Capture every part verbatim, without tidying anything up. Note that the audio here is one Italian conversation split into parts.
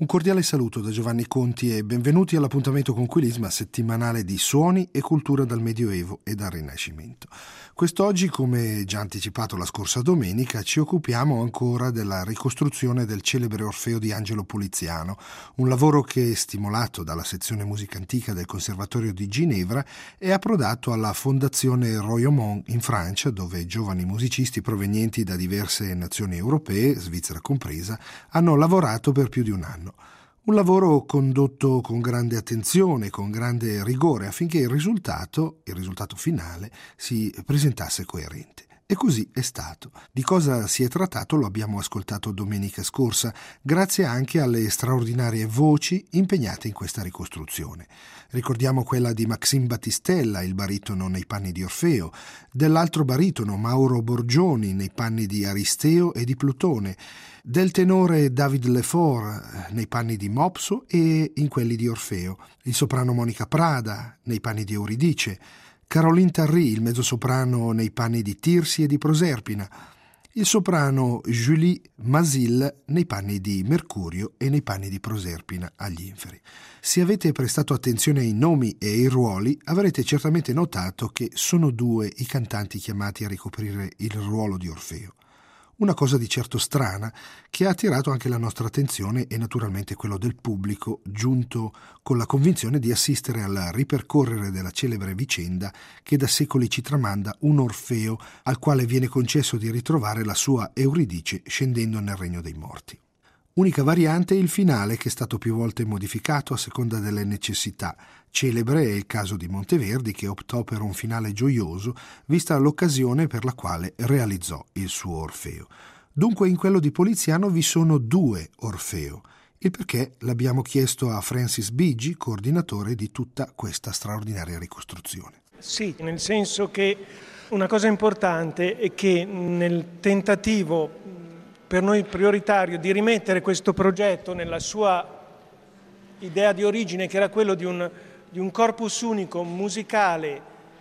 Un cordiale saluto da Giovanni Conti e benvenuti all'appuntamento con Quilisma settimanale di suoni e cultura dal Medioevo e dal Rinascimento. Quest'oggi, come già anticipato la scorsa domenica, ci occupiamo ancora della ricostruzione del celebre Orfeo di Angelo Poliziano, un lavoro che, stimolato dalla sezione musica antica del Conservatorio di Ginevra, è approdato alla Fondazione Royaumont in Francia, dove giovani musicisti provenienti da diverse nazioni europee, Svizzera compresa, hanno lavorato per più di un anno. Un lavoro condotto con grande attenzione, con grande rigore, affinché il risultato, il risultato finale, si presentasse coerente. E così è stato. Di cosa si è trattato lo abbiamo ascoltato domenica scorsa, grazie anche alle straordinarie voci impegnate in questa ricostruzione. Ricordiamo quella di Maxime Battistella, il baritono nei panni di Orfeo, dell'altro baritono Mauro Borgioni nei panni di Aristeo e di Plutone, del tenore David Lefort nei panni di Mopso e in quelli di Orfeo, il soprano Monica Prada nei panni di Euridice, Caroline Tarry, il mezzosoprano nei panni di Tirsi e di Proserpina, il soprano Julie Masil nei panni di Mercurio e nei panni di Proserpina agli inferi. Se avete prestato attenzione ai nomi e ai ruoli, avrete certamente notato che sono due i cantanti chiamati a ricoprire il ruolo di Orfeo. Una cosa di certo strana che ha attirato anche la nostra attenzione e naturalmente quello del pubblico, giunto con la convinzione di assistere al ripercorrere della celebre vicenda che da secoli ci tramanda un Orfeo al quale viene concesso di ritrovare la sua Euridice scendendo nel regno dei morti. Unica variante è il finale, che è stato più volte modificato a seconda delle necessità. Celebre è il caso di Monteverdi, che optò per un finale gioioso, vista l'occasione per la quale realizzò il suo Orfeo. Dunque in quello di Poliziano vi sono due Orfeo. Il perché l'abbiamo chiesto a Francis Biggi, coordinatore di tutta questa straordinaria ricostruzione. Sì, nel senso che una cosa importante è che nel tentativo per noi prioritario di rimettere questo progetto nella sua idea di origine, che era quello di un, di un corpus unico musicale,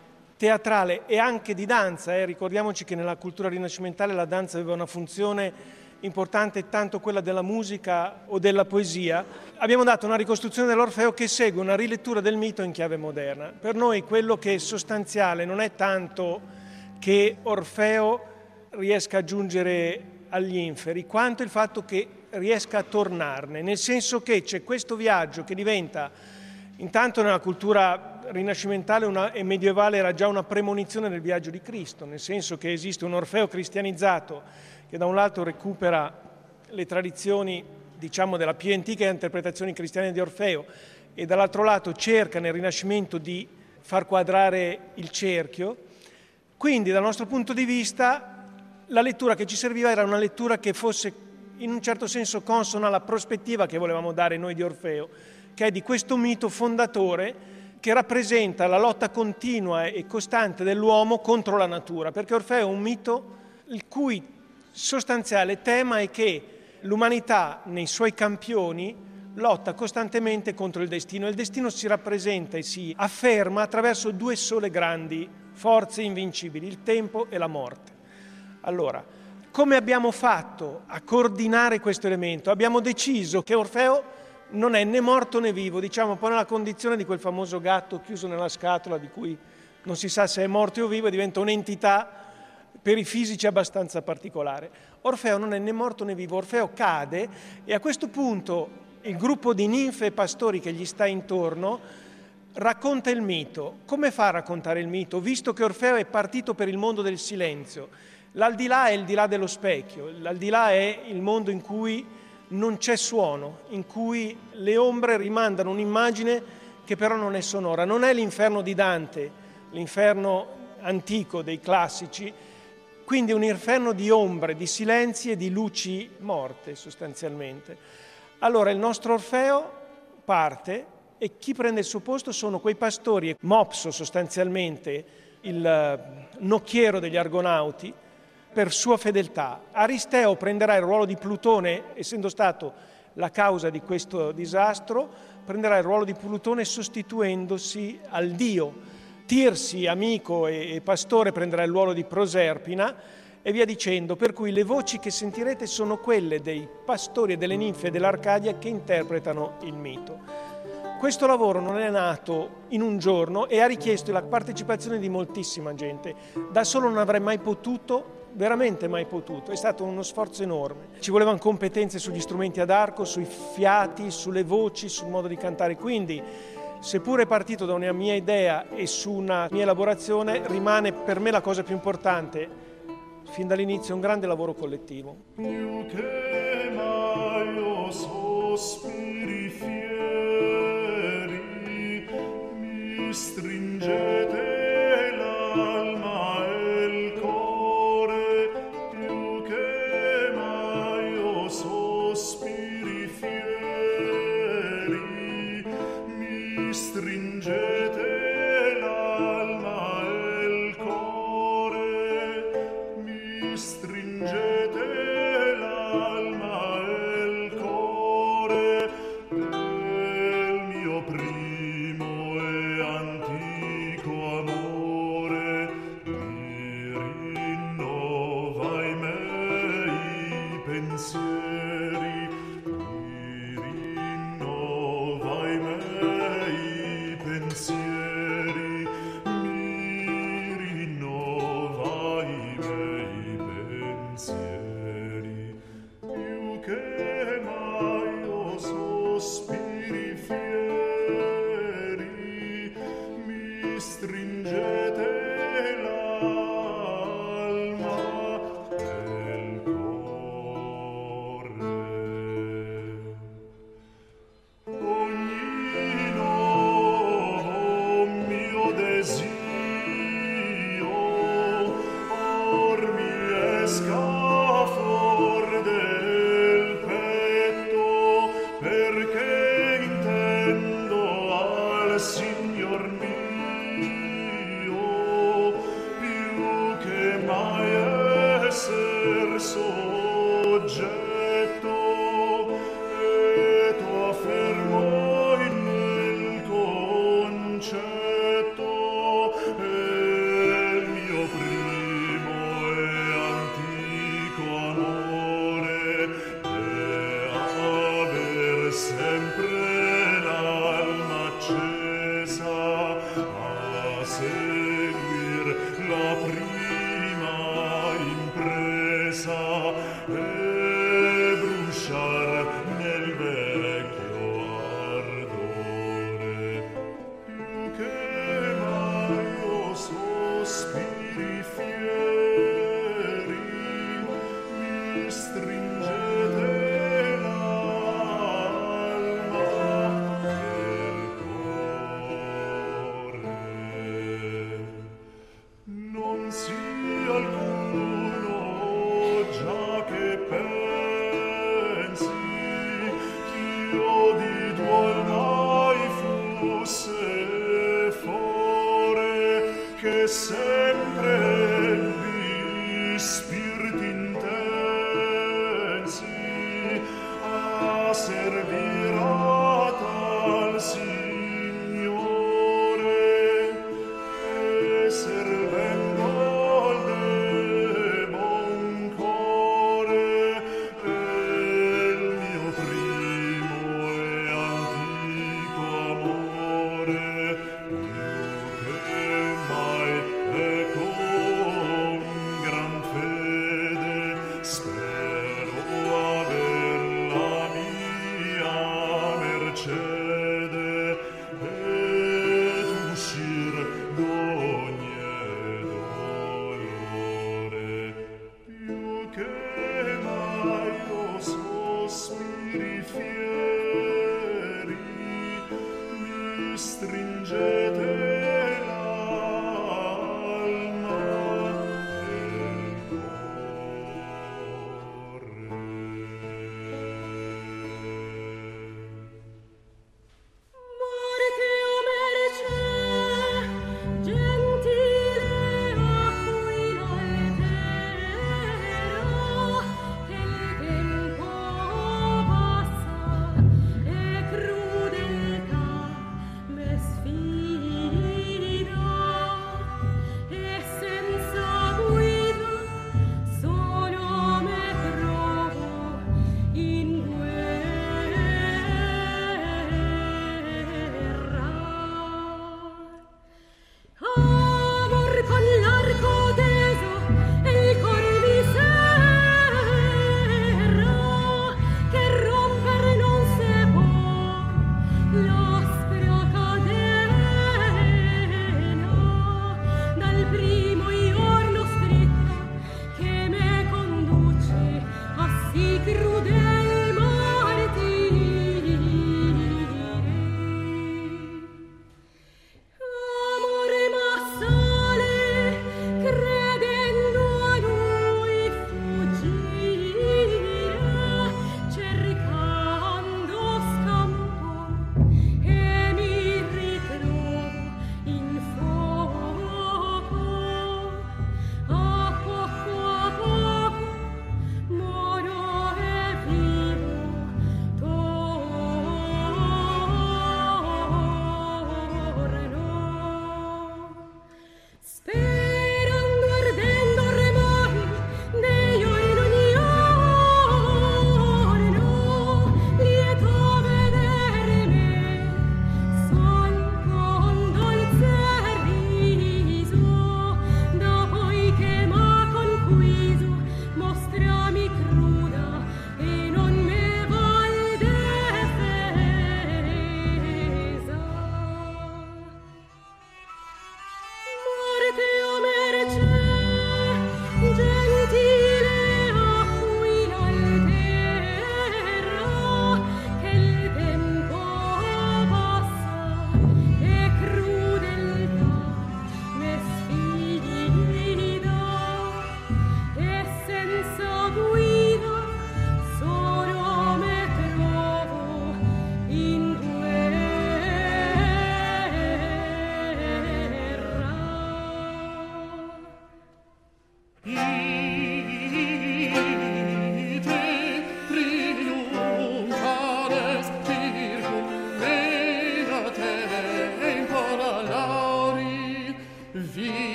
teatrale e anche di danza. Eh. Ricordiamoci che nella cultura rinascimentale la danza aveva una funzione importante, tanto quella della musica o della poesia. Abbiamo dato una ricostruzione dell'Orfeo che segue una rilettura del mito in chiave moderna. Per noi quello che è sostanziale non è tanto che Orfeo riesca a giungere agli inferi, quanto il fatto che riesca a tornarne, nel senso che c'è questo viaggio che diventa, intanto nella cultura rinascimentale una, e medievale era già una premonizione del viaggio di Cristo, nel senso che esiste un Orfeo cristianizzato che da un lato recupera le tradizioni, diciamo, della più antica interpretazioni cristiane di Orfeo e dall'altro lato cerca nel Rinascimento di far quadrare il cerchio. Quindi dal nostro punto di vista la lettura che ci serviva era una lettura che fosse in un certo senso consona alla prospettiva che volevamo dare noi di Orfeo, che è di questo mito fondatore che rappresenta la lotta continua e costante dell'uomo contro la natura, perché Orfeo è un mito il cui sostanziale tema è che l'umanità nei suoi campioni lotta costantemente contro il destino. Il destino si rappresenta e si afferma attraverso due sole grandi forze invincibili, il tempo e la morte. Allora, come abbiamo fatto a coordinare questo elemento? Abbiamo deciso che Orfeo non è né morto né vivo, diciamo un po' nella condizione di quel famoso gatto chiuso nella scatola di cui non si sa se è morto o vivo e diventa un'entità per i fisici abbastanza particolare. Orfeo non è né morto né vivo, Orfeo cade e a questo punto il gruppo di ninfe e pastori che gli sta intorno racconta il mito. Come fa a raccontare il mito? Visto che Orfeo è partito per il mondo del silenzio. L'aldilà è il di là dello specchio, l'aldilà è il mondo in cui non c'è suono, in cui le ombre rimandano un'immagine che però non è sonora. Non è l'inferno di Dante, l'inferno antico dei classici, quindi un inferno di ombre, di silenzi e di luci morte sostanzialmente. Allora il nostro Orfeo parte e chi prende il suo posto sono quei pastori, Mopso sostanzialmente, il nocchiero degli Argonauti, per sua fedeltà. Aristeo prenderà il ruolo di Plutone, essendo stato la causa di questo disastro, prenderà il ruolo di Plutone sostituendosi al dio. Tirsi, amico e pastore, prenderà il ruolo di Proserpina e via dicendo, per cui le voci che sentirete sono quelle dei pastori e delle ninfe dell'Arcadia che interpretano il mito. Questo lavoro non è nato in un giorno e ha richiesto la partecipazione di moltissima gente. Da solo non avrei mai potuto, veramente mai potuto, è stato uno sforzo enorme. Ci volevano competenze sugli strumenti ad arco, sui fiati, sulle voci, sul modo di cantare, quindi seppure è partito da una mia idea e su una mia elaborazione, rimane per me la cosa più importante, fin dall'inizio, un grande lavoro collettivo. Più che mai io sospiri fieri, mi stringete l'alma e il cuore, più che mai io sospiri fieri, mi stringete l'alma e il cuore, mi stringete l'alma e il cuore, del mio primo e antico amore, mi rinnova i miei pensieri, mi rinnova i miei pensieri, mi rinnova i miei pensieri, più che mai io sospiri fieri, mi stringete l'alma e il cuore. Ogni nuovo mio desio or mi esca fuor del petto, perché intendo al Signor mio più che mai esser soggetto, e t'ho affermo nel concetto, e il mio primo e antico amore è aver sempre l'alma accesa a seguir la prima impresa e bruciar nel vecchio ardore, più che mai io sospiri fieri, mi stringete l'alma e il cuore. Non sia alcuno già che pensi ch'io di duol mai fusse fore, che sempre vi spiriti intensi a servir a tal Signore, e servendo de buon cuore, e il mio primo e antico amore, più che mai e con gran fede spero aver la mia mercede ed uscir d'ogni dolore, più che mai io sospiri fieri, mi stringete l'alma e il cuore. Morte o merce, gentile aquila etera, che il tempo passa e crudeltà me sfiora.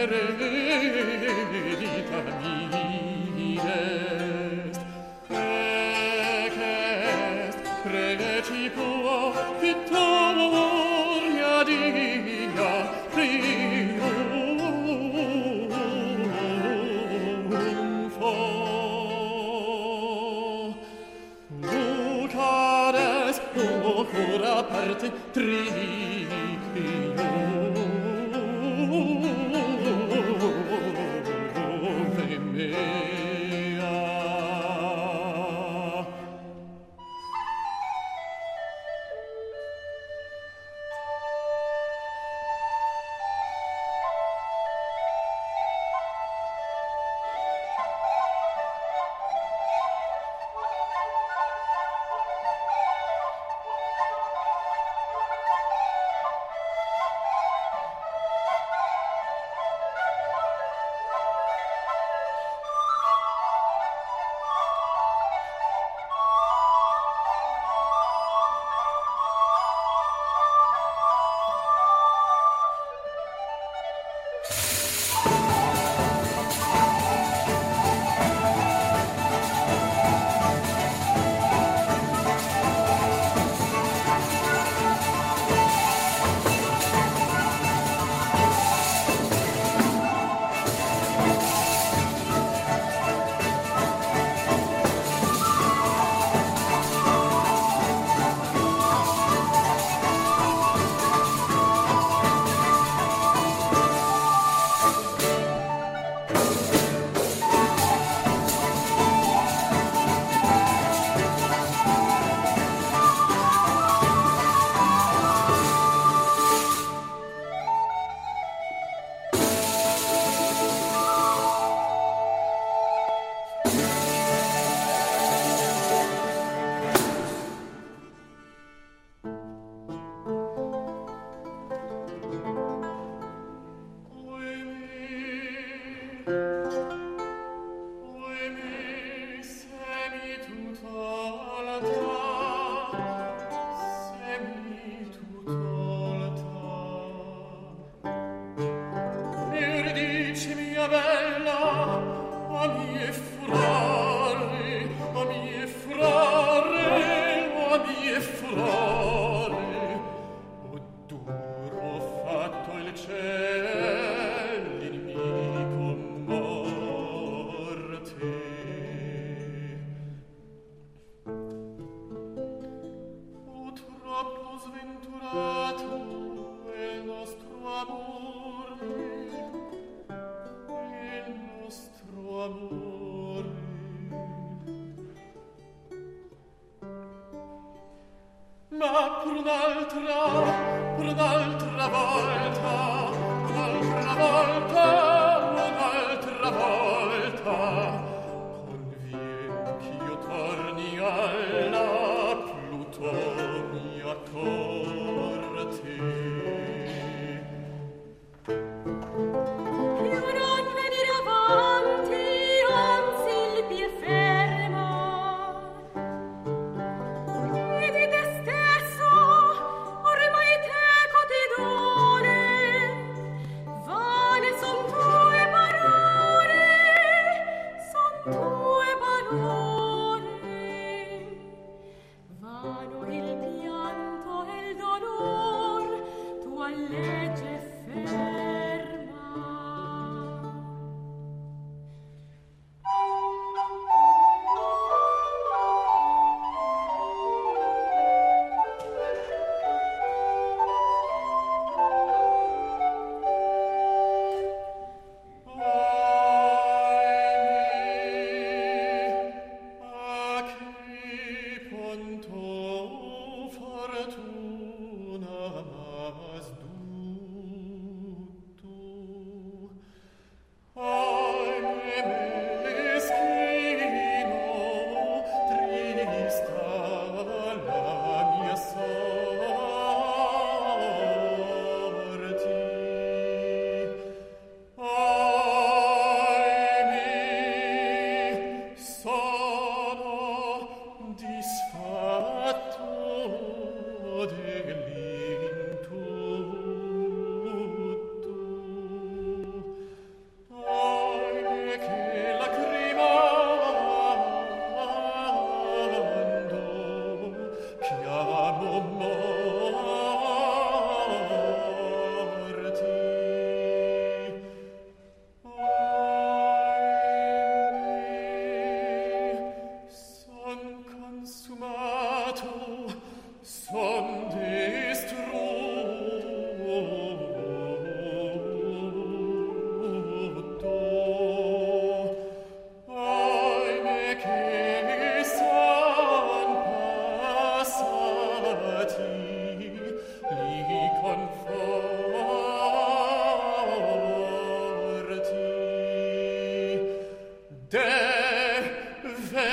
eredita mires, ec est precipua Victoria dia triumfo. Lucades ora parte triumfe mea. Ormai teco ti duole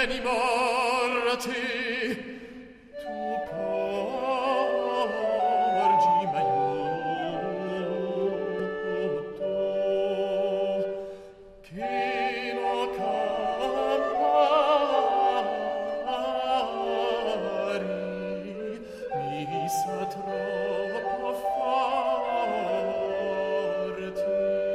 vieni morti, tu porgi m'aiuto, che no campari mi sa troppo forti.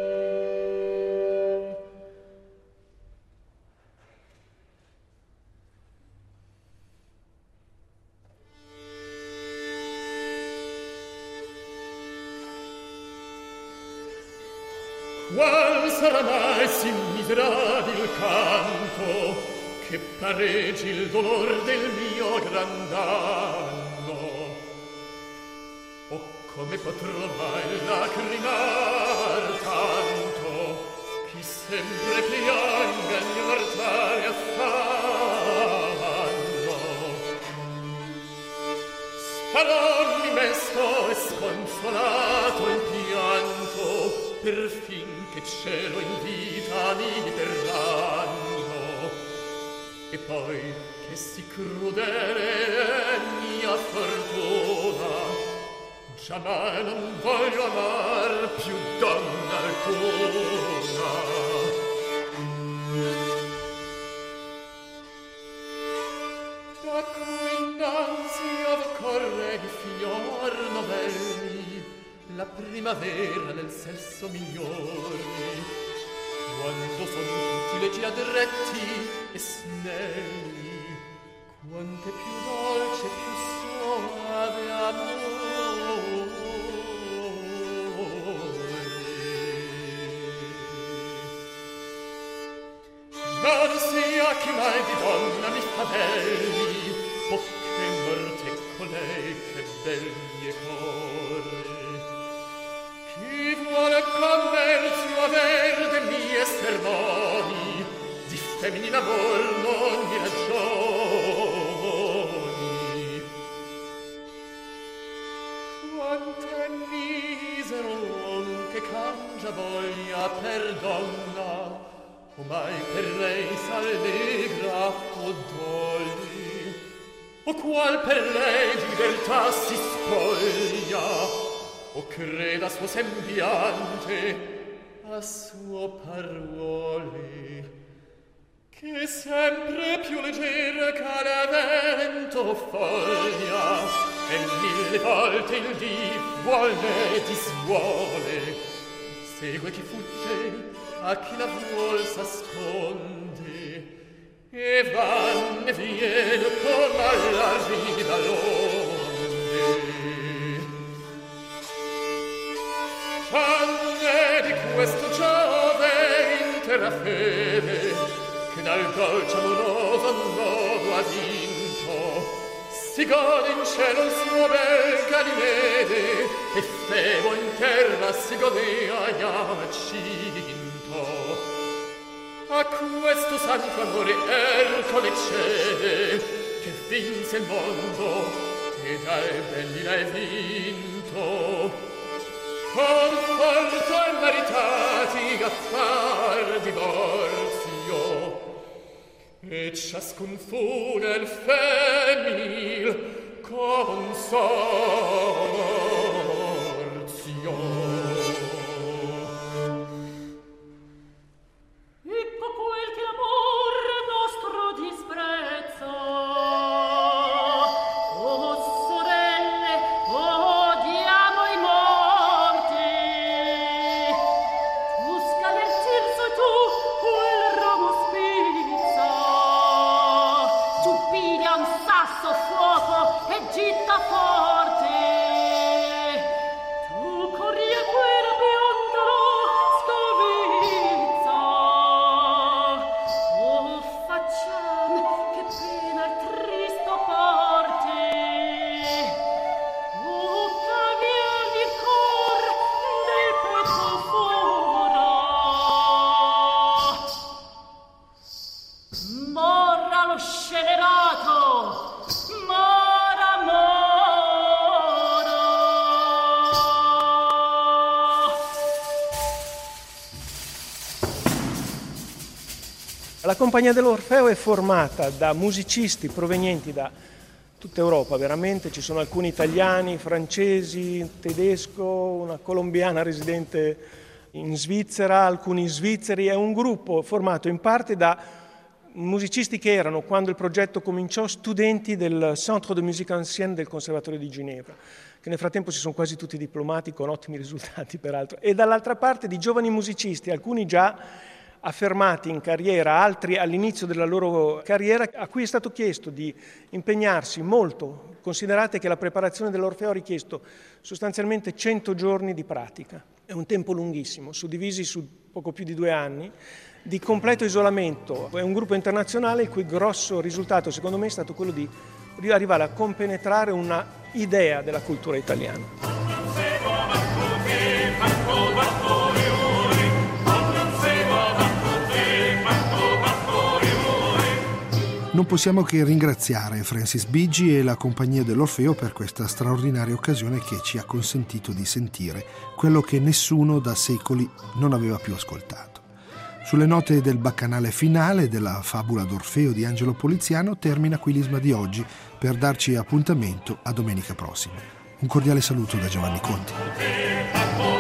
Qual sarà mai sì miserabil canto che pareggi il dolor del mio gran danno? O come potrò mai lacrimar tanto chi sempre pianga il mio mortale affanno? Spalormi mesto e sconsolato il pianto, perfin che cielo in vita mi terranno, e poi che si crudele è mia fortuna, giammai non voglio amar più donna alcuna. Da cui innanzi ad occorre i fior novelli, la primavera del sesso migliori, quando son tutti leggi adretti e snelli, quante più dolce e più soave amore. Non sia chi mai di donna mi favelli, o che morte colei che bel mie corre. Chi vuole commercio aver de mie sermoni, di femminile amor non mi ragioni. Quant'è misero che cangia voglia per donna, o mai per lei s'allegra o dogli, o qual per lei di libertà si spoglia, o creda suo sembiante a suo parole, che sempre più leggera cade vento foglia, e mille volte il dì vuole disvuole, segue chi fugge a chi la vuol s'asconde, e va ne viene come alla riva l'onde. Fanne di questo Giove intera fede, che dal dolce amoroso nodo ha vinto, si gode in cielo il suo bel Ganimede, e Febo in terra si godea Giacinto. A questo santo amore Ercole cede, che vinse il mondo e dai belli l'hai vinto. Conforto e maritati a far divorzio, e ciascun fu nel femminil consorzio. Ecco quel che l'amor nostro disprezza. Oh sorelle, odiamo i morti. Tu scalertirso tu quel ramo spizza. Tu piglia un sasso fuoco e gitta forte. Tu corri a La compagnia dell'Orfeo è formata da musicisti provenienti da tutta Europa, veramente. Ci sono alcuni italiani, francesi, tedesco, una colombiana residente in Svizzera, alcuni svizzeri. È un gruppo formato in parte da musicisti che erano, quando il progetto cominciò, studenti del Centre de Musique Ancienne del Conservatorio di Ginevra, che nel frattempo si sono quasi tutti diplomati con ottimi risultati peraltro, e dall'altra parte di giovani musicisti, alcuni già affermati in carriera, altri all'inizio della loro carriera, a cui è stato chiesto di impegnarsi molto. Considerate che la preparazione dell'Orfeo ha richiesto sostanzialmente cento giorni di pratica, è un tempo lunghissimo, suddivisi su poco più di due anni, di completo isolamento. È un gruppo internazionale il cui grosso risultato, secondo me, è stato quello di arrivare a compenetrare una idea della cultura italiana. Non possiamo che ringraziare Francis Biggi e la compagnia dell'Orfeo per questa straordinaria occasione che ci ha consentito di sentire quello che nessuno da secoli non aveva più ascoltato. Sulle note del baccanale finale della fabula d'Orfeo di Angelo Poliziano termina qui l'Isma di oggi, per darci appuntamento a domenica prossima. Un cordiale saluto da Giovanni Conti.